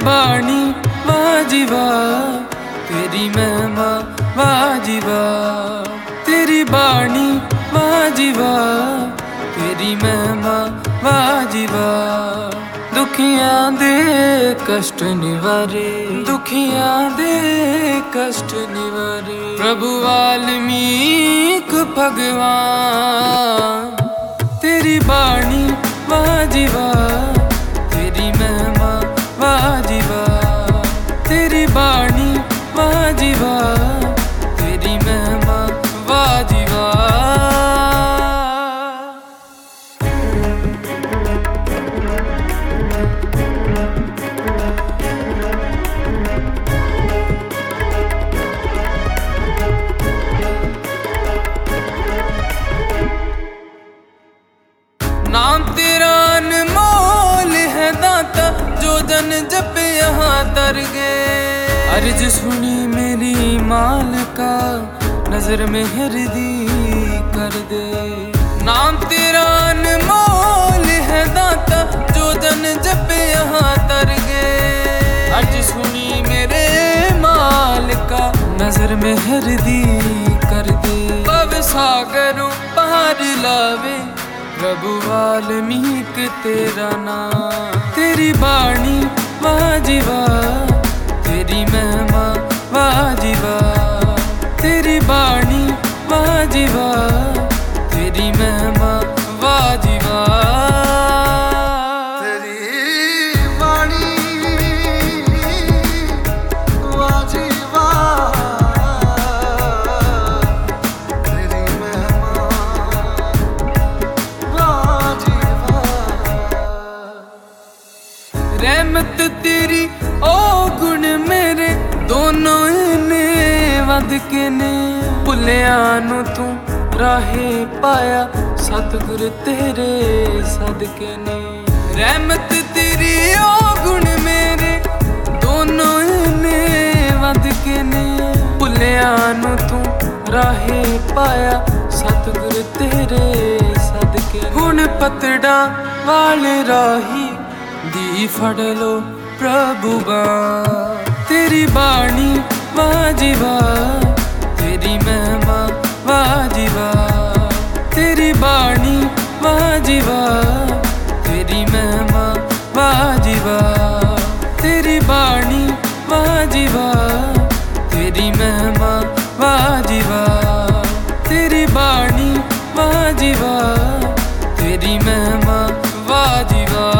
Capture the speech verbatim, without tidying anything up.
बाणी वाह जी वाह, तेरी महिमा वाह जी वाह। तेरी बाणी वाह जी वाह, तेरी महिमा वाह जी वाह। दुखियां दे कष्ट निवारे, दुखियां दे कष्ट निवारे, प्रभु वाल्मीक भगवान। तेरी बाणी वाह जी वाह, तेरी महिमा वाह जी वाह। तेरी बाणी वाह जी वाह, तेरी महिमा वाह जी वाह। नाम तेरा अनमोल है दाता, जो जन जप यहाँ तर गए। अर्ज सुनी मेरी मालिका, नजर में हृदी कर दे। नाम तेरा अनमोल है दाता, जो जन जप यहाँ तर गए। अर्ज सुनी मेरे मालिका, नजर में हृदी कर दे। भव सागरों पार लावे, प्रभु वाल्मीक तेरा नाम। तेरी बाणी वाह जी वाह, तेरी महिमा वाह जी वाह। तेरी बाणी वाह जी वाह, तेरी महिमा वाह जी वाह। रहमत तेरी ओ गुण मेरे, दोनों इने वध के ने। भुलिया नू तू राहे पाया, सतगुर तेरे सदके ने। रहमत तेरी ओ गुण मेरे, दोनों इने वध के ने। भुलिया नू तू राहे पाया, सतगुर तेरे सदके। हुण पतड़ा वाले राही दी फड़ लो प्रभु बाण। तेरी बाणी वाह जी वाह, तेरी महिमा वाह जी वाह। तेरी बाणी वाह जी वाह, तेरी महिमा वाह जी वाह। तेरी बाणी वाह जी वाह, तेरी महिमा वाह जी वाह। तेरी बाणी वाह जी वाह, तेरी महिमा वाह जी वाह।